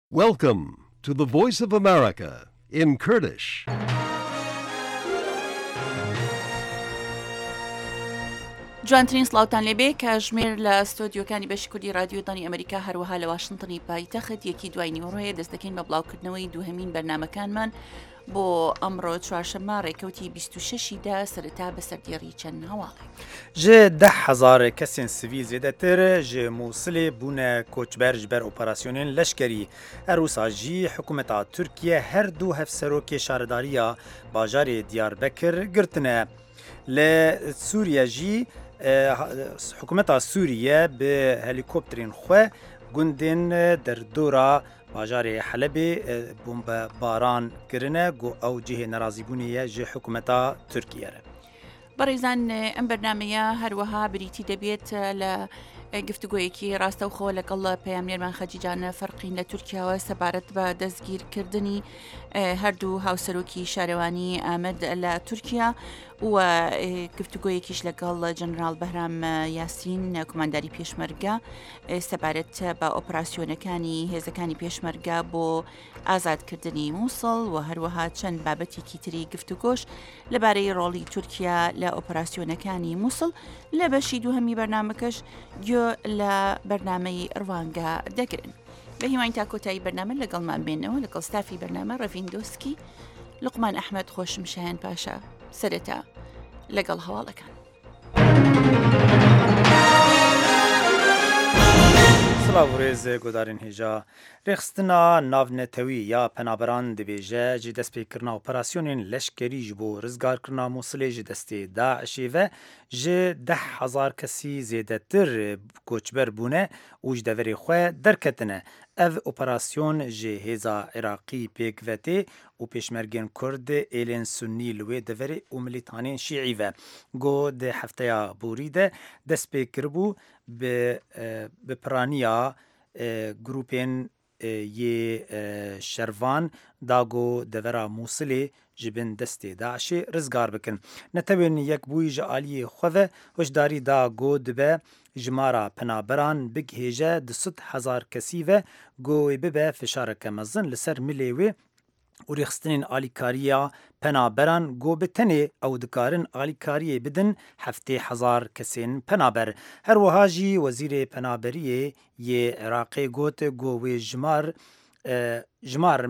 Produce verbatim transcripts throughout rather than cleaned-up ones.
Welcome to the Voice of America in Kurdish. جوانترین سلااوان لێبێ کاژمێر لە ستۆدیۆکانی بەشی کوردی رادیۆدانی ئەمریکا هەروەها لە واشنگتنی پایتەخت یەکی دوای نیوەڕۆیە دەست دەکەین بە بڵاوکردنەوەی دووهەمین بەرنامەکانمان بۆ ئەمڕۆ چوارشەممە ڕێکەوتی بیست و شەشیدا سەرەتا بە سەردێڕی چەند هەواڵێک ji deh hezar kesên sivîl zêdetir ji Mosilê bûne koçber ji ber operasyonên leşkerî. Her wisa jî hikûmeta Tirkiye her du hevserokê şaredariya bajarê Diyarbekir girtine. Li Sûriye jî hikûmeta Sûriye bi helîkopterên xwe gundên derdora bajarê Helebê bombebaran kirine got ew cihê nerazîbûnê ye ji hikûmeta Tirkiye re. بەڕێزان ئەم بەرنمەیە هەروەها بریتی دەبێت لە گفتوگویەکی ڕاستەوخۆ لەگەڵ پەیامنێرمان خەجیجانە فەرقین لە تورکیاوە سەبارەت بە دەستگیرکردنی هەردوو هاوسەرۆکی شارەوانی ئامەد لە تورکیا و گفتوگویەکیش لەگەڵ جەنرال بەهرام یاسین کۆمانداری پێشمەرگە سەبارەت بە ئۆپراسیۆنەکانی هێزەکانی پێشمەرگە بۆ ئازادکردنی مووسڵ و هەروەها چەند بابەتێکی تری گفتوگۆش لەبارەی ڕۆڵی تورکیا لە ئۆپراسیۆنەکانی مووسڵ لە بەشی دووهەمی بەرنامەکەش گوێ لە بەرنامەی ڕوانگە دەگرن. بە هیوان تا کۆتایی بەرنامە لەگەڵمان بێنەوە لەگەڵ ستافی بەرنامە ڕەڤین دۆسکی لوقمان ئەحمەد خۆشم شایان پاشا سەرەتا لەگەڵ هەواڵەکان. سلااوڕێز گۆدارین هێژا ڕێخستنا ناونەتەوی یا پەنابەران دەبێژە جی دەستپێکردنا ئۆپەراسیۆنên leşkerî ji bo rizgarkirina Mosilê ji destê Daişê ve ji deh hezar kesî zêdetir koçber bûne û ji deverê xwe derketine. Ev operasyon ji hêza Iraqî pêkvetê û pêşmergên Kurd êlên Sunnî li wê deverê û milîtanên Şîî ve got di hefteya borî de destpêkiribû bi piraniya grûpên yê şervan da got devera Mosilê ji bin destê Daişê rizgar bikin. Netewên yekbûyî ji aliyê xwe ve hişdarî da got dibe jimara penaberan bigihêje di sed hezar kesî ve got wê bibe fişareke mezin li ser milê wê û rêxistinên alîkariya penaberan got bi tenê ew dikarin alîkariyê bidin heftê hezar kesên penaber. Her wiha jî wezîrê penaberiyê yê Iraqê got got wê jimar jimar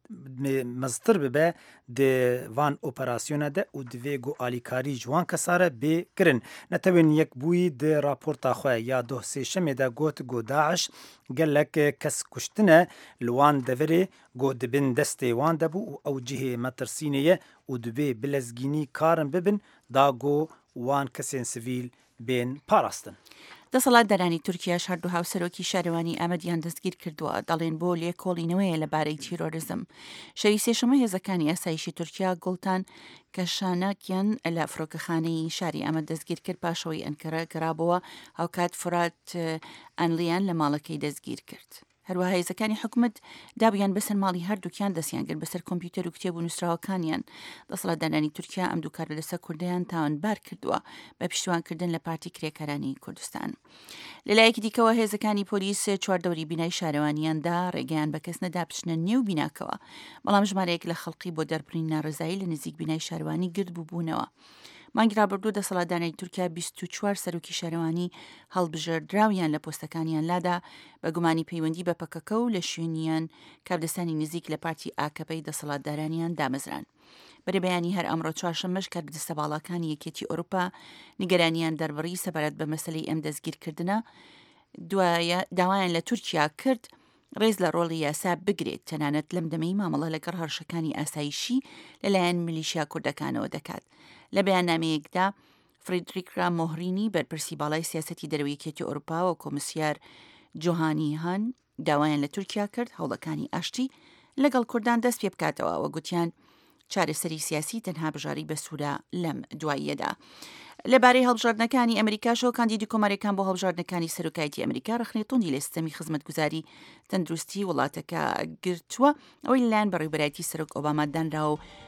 meztir bibe di van operasyona de û divê got alîkarî ji wan kesa re bê kirin. Netewên yekbûyî di raporta xwe ya doh sêşemê de got got Daeş gelek kes kuştine li wan deverê got dibin destê wan de bû û ew cihê metirsînê ye û divê bilezgînî karin bibin da got wan kesên sivîl bên parastin. دەسەڵات دەرانی تورکیاش هەردوو هاوسەرۆکی شارەوانی ئامەدیان دەستگیر کردووە دەڵێن بۆ لێکۆڵینەوەیە لەبارەی تیرۆریزم. شەوی سێشەمە هێزەکانی ئاسایشی تورکیا گوڵتان کەشانەکیان لە فڕۆکەخانەی شاری ئەمە دەستگیر کرد پاشەوەی ئەنکەرە گەڕابەوە هاوکات فرات ئەنلیان لە ماڵەکەی دەستگیر کرد. هەروەها هێزەکانی حکومت دابیان بەسەر ماڵی هەردووکیان دەستیان کرد بەسەر کۆمپیوتەر و کتێب و نووسراوەکانیان. دەسەڵات دەرانی تورکیا ئەم دوو کار لەسەر کوردیان تاوانبار کردووە بە پشتیوانکردن لە پارتی کرێکەرانی کوردستان. لەلایەکی دیکەوە هێزەکانی پۆلیس چواردەوری بینای شارەوانیاندا ڕێگەیان بە کەس نەدا بچنە نێو بیناکەوە بەڵام ژمارەیەک لە خەڵقی بۆ دەربڕین ناڕزایی لە نزیک بینای شارەوانی گرد بووبوونەوە. مانگی ڕابردوو دەسەڵاتدارانی تورکیا بیست و چوار سەرۆکی شارەوانی هەڵبژێردراویان لە پۆستەکانیان لادا بە گومانی پەیوەندی بە پەکەکە و لە شوێنیان کابدەستانی نزیک لە پارتی ئاکەپەی دەسەڵاتدارانیان دامەزران. بەرەبەیانی هەر ئەمڕۆ چوارشەممەش کارگدەستە باڵەکانی یەکێتی ئەوروپا نیگەرانیان دەربڕی سەبارەت بە مەسەلەی ئەم دەستگیرکردنە دوایە داوایان لە تورکیا کرد ڕێز لە ڕۆڵی یاسا بگرێت تەنانەت لەم دەمەی مامەڵە لەگەڕ هەرشەکانی ئاسایشی لەلایەن میلیشیا کوردەکانەوە دەکات. لە بەیاننامەیەکدا فریدریکرا مۆهرینی بەرپرسی باڵای سیاسەتی دەرەوەیەکێتی ئەوروپا و کۆمسیار جۆهانی هان داوایان لە تورکیا کرد هەوڵەکانی ئاشتی لەگەڵ کوردان دەست پێ بکاتەوە و گوتیان چارەسەری سیاسی تەنها بژاری بە سوورە لەم دواییەدا. لەبارەی هەڵبژاردنەکانی ئەمریکاشەوە کاندیدی کۆمەڵەکان بۆ هەڵبژاردنەکانی سەرۆکایەتی ئەمریکا ڕخنەی لە سیستەمی خزمەتگوزاری تەندروستی وڵاتەکە گرتووە ئەوەی لەلایەن بەڕێوەبەرایەتی سەرۆک ئۆباما دانراوە و